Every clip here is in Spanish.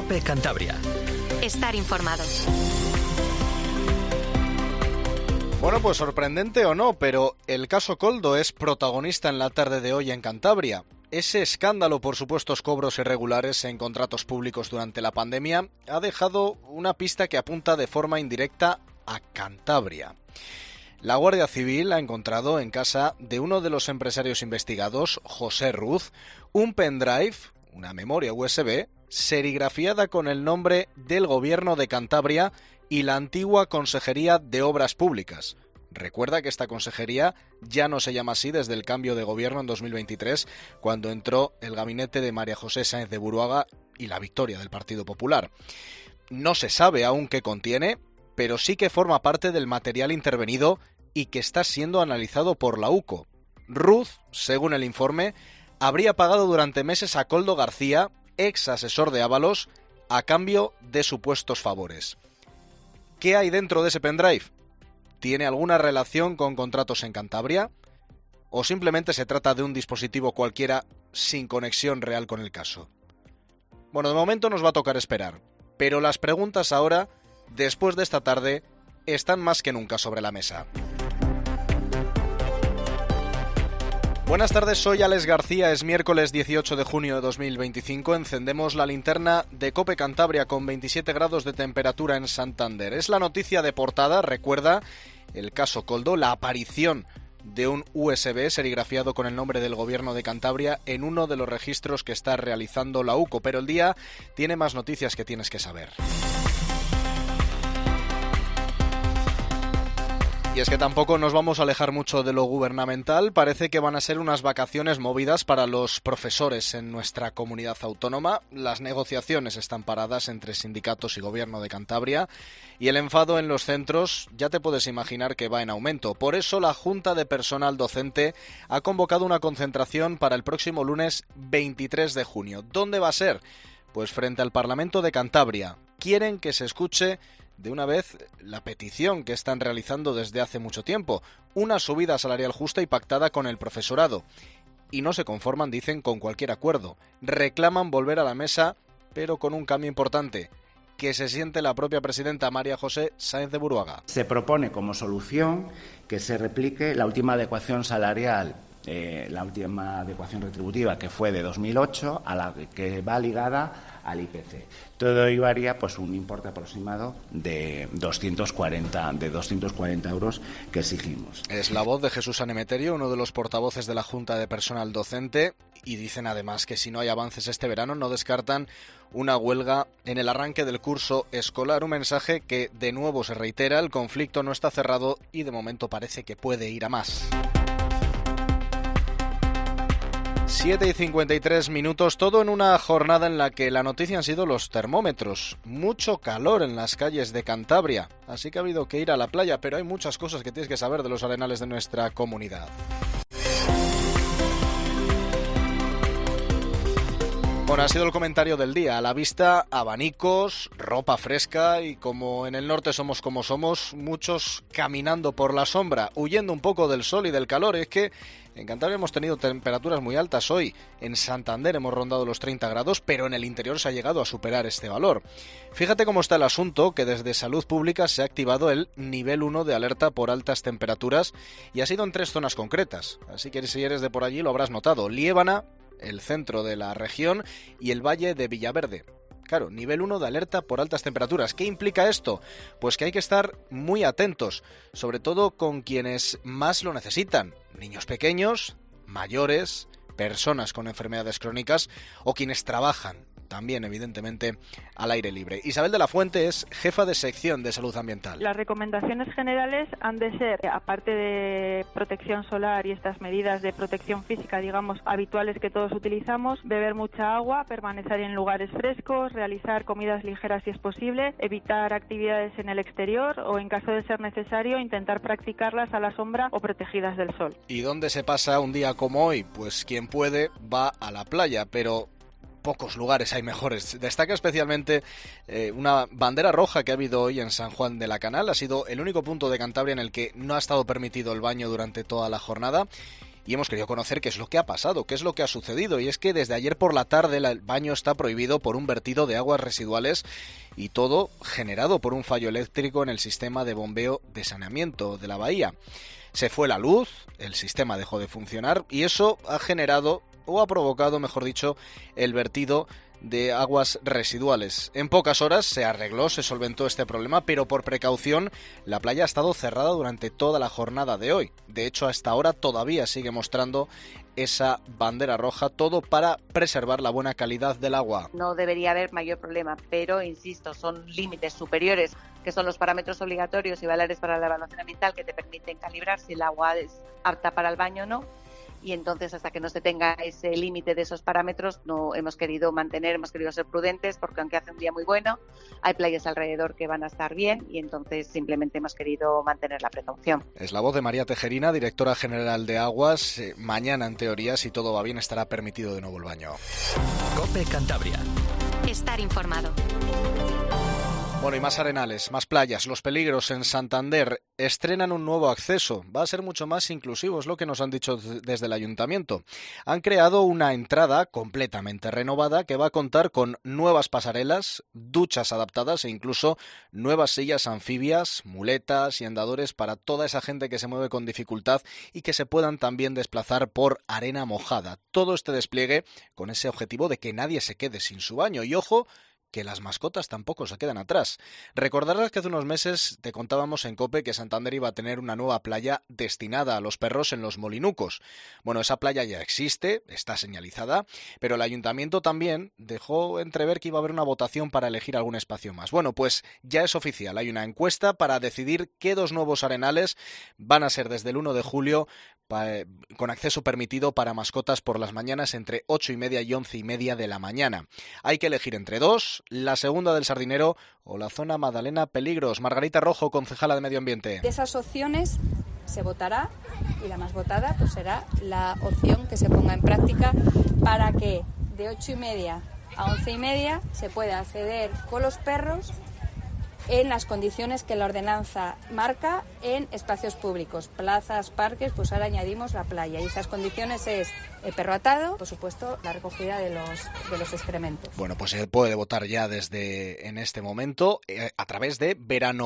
COPE Cantabria. Estar informado. Bueno, pues sorprendente o no, pero el caso Koldo es protagonista en la tarde de hoy en Cantabria. Ese escándalo por supuestos cobros irregulares en contratos públicos durante la pandemia ha dejado una pista que apunta de forma indirecta a Cantabria. La Guardia Civil ha encontrado en casa de uno de los empresarios investigados, José Ruz, un pendrive, una memoria USB, serigrafiada con el nombre del Gobierno de Cantabria y la antigua Consejería de Obras Públicas. Recuerda que esta consejería ya no se llama así desde el cambio de gobierno en 2023, cuando entró el gabinete de María José Sáenz de Buruaga y la victoria del Partido Popular. No se sabe aún qué contiene, pero sí que forma parte del material intervenido y que está siendo analizado por la UCO. Ruz, según el informe, habría pagado durante meses a Koldo García, ex asesor de Ábalos, a cambio de supuestos favores. ¿Qué hay dentro de ese pendrive? ¿Tiene alguna relación con contratos en Cantabria? ¿O simplemente se trata de un dispositivo cualquiera sin conexión real con el caso? Bueno, de momento nos va a tocar esperar, pero las preguntas ahora, después de esta tarde, están más que nunca sobre la mesa. Buenas tardes, soy Alex García, es miércoles 18 de junio de 2025, encendemos la linterna de COPE Cantabria con 27 grados de temperatura en Santander. Es la noticia de portada, recuerda, el caso Koldo, la aparición de un USB serigrafiado con el nombre del Gobierno de Cantabria en uno de los registros que está realizando la UCO, pero el día tiene más noticias que tienes que saber. Y es que tampoco nos vamos a alejar mucho de lo gubernamental. Parece que van a ser unas vacaciones movidas para los profesores en nuestra comunidad autónoma. Las negociaciones están paradas entre sindicatos y Gobierno de Cantabria y el enfado en los centros ya te puedes imaginar que va en aumento. Por eso la Junta de Personal Docente ha convocado una concentración para el próximo lunes 23 de junio. ¿Dónde va a ser? Pues frente al Parlamento de Cantabria. Quieren que se escuche de una vez la petición que están realizando desde hace mucho tiempo, una subida salarial justa y pactada con el profesorado. Y no se conforman, dicen, con cualquier acuerdo. Reclaman volver a la mesa, pero con un cambio importante, que se siente la propia presidenta María José Sáenz de Buruaga. Se propone como solución que se replique la última adecuación salarial, la última adecuación retributiva, que fue de 2008, a la que va ligada al IPC. Todo ello haría pues un importe aproximado de 240 euros que exigimos. Es la voz de Jesús Anemeterio, uno de los portavoces de la Junta de Personal Docente, y dicen además que si no hay avances este verano no descartan una huelga en el arranque del curso escolar, un mensaje que de nuevo se reitera, el conflicto no está cerrado y de momento parece que puede ir a más. 7:53, todo en una jornada en la que la noticia han sido los termómetros. Mucho calor en las calles de Cantabria, así que ha habido que ir a la playa, pero hay muchas cosas que tienes que saber de los arenales de nuestra comunidad. Bueno, ha sido el comentario del día. A la vista, abanicos, ropa fresca y como en el norte somos como somos, muchos caminando por la sombra, huyendo un poco del sol y del calor. Es que en Cantabria hemos tenido temperaturas muy altas hoy. En Santander hemos rondado los 30 grados, pero en el interior se ha llegado a superar este valor. Fíjate cómo está el asunto, que desde Salud Pública se ha activado el nivel 1 de alerta por altas temperaturas y ha sido en 3 zonas concretas. Así que si eres de por allí lo habrás notado. Liébana, el centro de la región, y el valle de Villaverde. Claro, nivel 1 de alerta por altas temperaturas. ¿Qué implica esto? Pues que hay que estar muy atentos, sobre todo con quienes más lo necesitan. Niños pequeños, mayores, personas con enfermedades crónicas o quienes trabajan también, evidentemente, al aire libre. Isabel de la Fuente es jefa de sección de salud ambiental. Las recomendaciones generales han de ser, aparte de protección solar y estas medidas de protección física, digamos, habituales que todos utilizamos, beber mucha agua, permanecer en lugares frescos, realizar comidas ligeras si es posible, evitar actividades en el exterior o, en caso de ser necesario, intentar practicarlas a la sombra o protegidas del sol. ¿Y dónde se pasa un día como hoy? Pues quien puede va a la playa, pero pocos lugares hay mejores. Destaca especialmente una bandera roja que ha habido hoy en San Juan de la Canal. Ha sido el único punto de Cantabria en el que no ha estado permitido el baño durante toda la jornada. y hemos querido conocer qué es lo que ha pasado, qué es lo que ha sucedido. Y es que desde ayer por la tarde el baño está prohibido por un vertido de aguas residuales y todo generado por un fallo eléctrico en el sistema de bombeo de saneamiento de la bahía. Se fue la luz, el sistema dejó de funcionar y eso ha generado, o ha provocado, mejor dicho, el vertido de aguas residuales. En pocas horas se arregló, se solventó este problema, pero por precaución la playa ha estado cerrada durante toda la jornada de hoy. De hecho, hasta ahora todavía sigue mostrando esa bandera roja, todo para preservar la buena calidad del agua. No debería haber mayor problema, pero insisto, son límites superiores, que son los parámetros obligatorios y valores para la evaluación ambiental que te permiten calibrar si el agua es apta para el baño o no. Y entonces, hasta que no se tenga ese límite de esos parámetros, no hemos querido ser prudentes, porque aunque hace un día muy bueno, hay playas alrededor que van a estar bien y entonces simplemente hemos querido mantener la precaución. Es la voz de María Tejerina, directora general de Aguas. Mañana, en teoría, si todo va bien, estará permitido de nuevo el baño. COPE Cantabria. Estar informado. Bueno, y más arenales, más playas. Los Peligros en Santander estrenan un nuevo acceso. Va a ser mucho más inclusivo, es lo que nos han dicho desde el ayuntamiento. Han creado una entrada completamente renovada que va a contar con nuevas pasarelas, duchas adaptadas e incluso nuevas sillas anfibias, muletas y andadores para toda esa gente que se mueve con dificultad y que se puedan también desplazar por arena mojada. Todo este despliegue con ese objetivo de que nadie se quede sin su baño. Y ojo, que las mascotas tampoco se quedan atrás. Recordarás que hace unos meses te contábamos en COPE que Santander iba a tener una nueva playa destinada a los perros en los Molinucos. Bueno, esa playa ya existe, está señalizada, pero el ayuntamiento también dejó entrever que iba a haber una votación para elegir algún espacio más. Bueno, pues ya es oficial, hay una encuesta para decidir qué dos nuevos arenales van a ser desde el 1 de julio con acceso permitido para mascotas por las mañanas entre 8:30 y 11:30 de la mañana. Hay que elegir entre dos, la Segunda del Sardinero o la zona Magdalena Peligros. Margarita Rojo, concejala de Medio Ambiente. De esas opciones se votará y la más votada pues será la opción que se ponga en práctica para que de 8:30 a 11:30 se pueda acceder con los perros en las condiciones que la ordenanza marca en espacios públicos, plazas, parques, pues ahora añadimos la playa. Y esas condiciones es el perro atado, por supuesto, la recogida de los excrementos. Bueno, pues se puede votar ya desde en este momento a través de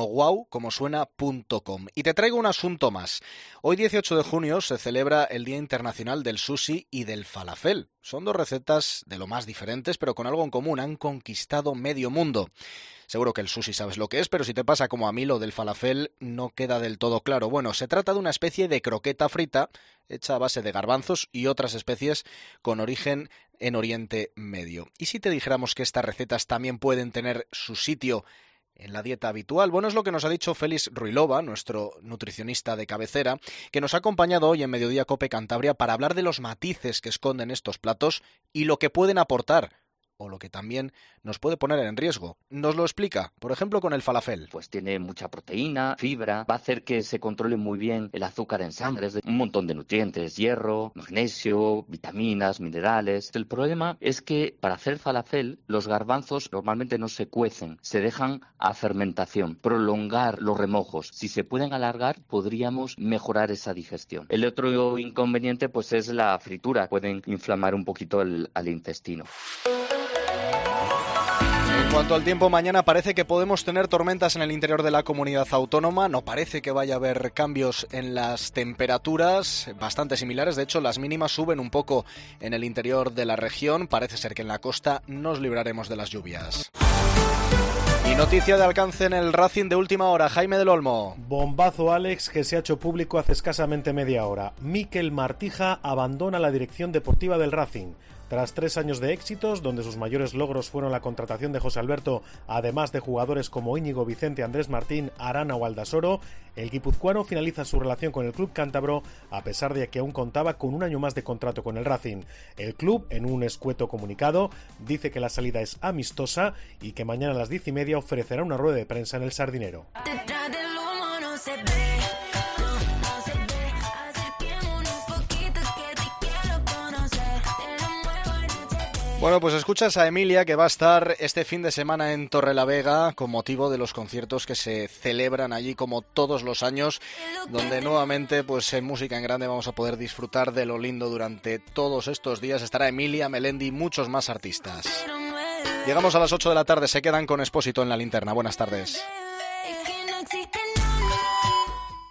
veranoguau.com. Y te traigo un asunto más. Hoy, 18 de junio, se celebra el Día Internacional del Sushi y del Falafel. Son dos recetas de lo más diferentes, pero con algo en común. Han conquistado medio mundo. Seguro que el sushi sabes lo que es, pero si te pasa como a mí, lo del falafel no queda del todo claro. Bueno, se trata de una especie de croqueta frita hecha a base de garbanzos y otras especies con origen en Oriente Medio. ¿Y si te dijéramos que estas recetas también pueden tener su sitio en la dieta habitual? Bueno, es lo que nos ha dicho Félix Ruilova, nuestro nutricionista de cabecera, que nos ha acompañado hoy en Mediodía COPE Cantabria para hablar de los matices que esconden estos platos y lo que pueden aportar, o lo que también nos puede poner en riesgo. Nos lo explica, por ejemplo, con el falafel. Pues tiene mucha proteína, fibra, va a hacer que se controle muy bien el azúcar en sangre, un montón de nutrientes, hierro, magnesio, vitaminas, minerales. El problema es que para hacer falafel los garbanzos normalmente no se cuecen, se dejan a fermentación. Prolongar los remojos, si se pueden alargar, podríamos mejorar esa digestión. El otro inconveniente pues es la fritura, pueden inflamar un poquito al intestino. En cuanto al tiempo, mañana parece que podemos tener tormentas en el interior de la comunidad autónoma. No parece que vaya a haber cambios en las temperaturas, bastante similares. De hecho, las mínimas suben un poco en el interior de la región. Parece ser que en la costa nos libraremos de las lluvias. Y noticia de alcance en el Racing de última hora. Jaime del Olmo. Bombazo, Alex, que se ha hecho público hace escasamente media hora. Mikel Martija abandona la dirección deportiva del Racing. Tras 3 años de éxitos, donde sus mayores logros fueron la contratación de José Alberto, además de jugadores como Íñigo Vicente, Andrés Martín, Arana o Aldasoro, el guipuzcoano finaliza su relación con el club cántabro a pesar de que aún contaba con un año más de contrato con el Racing. El club, en un escueto comunicado, dice que la salida es amistosa y que mañana a las 10:30 ofrecerá una rueda de prensa en el Sardinero. Bueno, pues escuchas a Emilia, que va a estar este fin de semana en Torrelavega con motivo de los conciertos que se celebran allí como todos los años, donde nuevamente pues en Música en Grande vamos a poder disfrutar de lo lindo durante todos estos días. Estará Emilia, Melendi y muchos más artistas. Llegamos a las 8 de la tarde, se quedan con Expósito en la linterna. Buenas tardes.